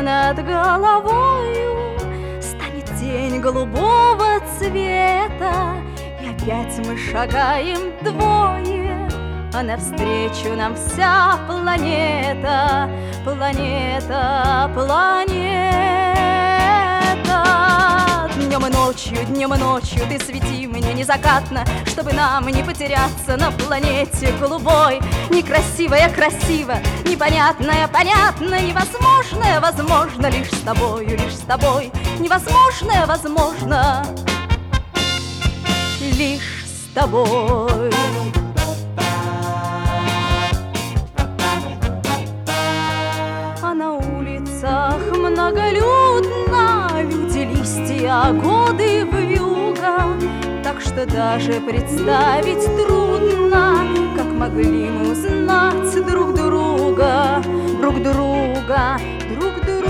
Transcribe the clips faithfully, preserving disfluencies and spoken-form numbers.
над головою станет тень голубого цвета, и опять мы шагаем двое, а навстречу нам вся планета, планета, планета. Днем и ночью, днем и ночью ты свети мне незакатно, чтобы нам не потеряться на планете голубой. Некрасивая красиво, непонятное понятно, невозможное возможно лишь с тобою, лишь с тобой. Невозможное возможно лишь с тобой. А на улицах многолюдно, люди, листья, годы вьюга, так что даже представить трудно, как могли мы узнать друг друга, друг друга, друг друга.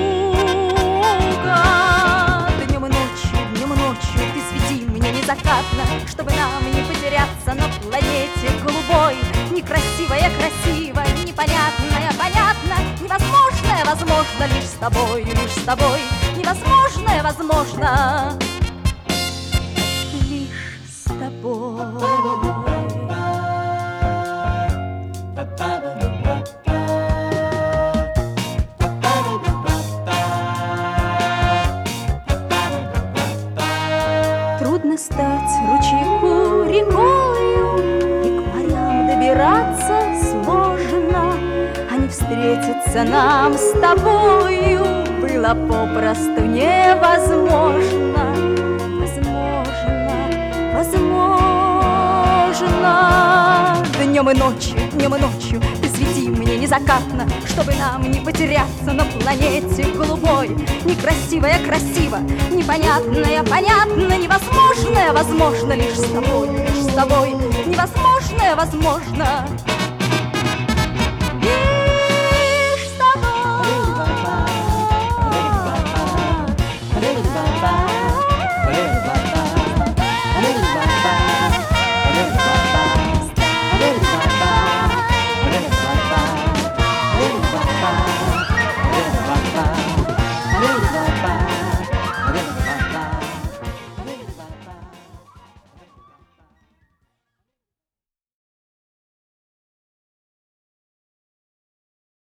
Днем и ночью, днем и ночью ты свети мне незакатно, чтобы нам не потеряться на планете голубой. Некрасивая красиво, непонятное понятно, невозможное возможно лишь с тобой, лишь с тобой. Невозможное возможно лишь с тобой. Трудно стать ручейку рекою, и к морям добираться сложно, а не встретиться нам с тобою было попросту невозможно. Возможно, возможно. Днем и ночью, днем и ночью ты свети мне незакатно, чтобы нам не потеряться на планете голубой. Некрасивая красиво, непонятное понятно, невозможное возможно лишь с тобой, лишь с тобой. Невозможное возможно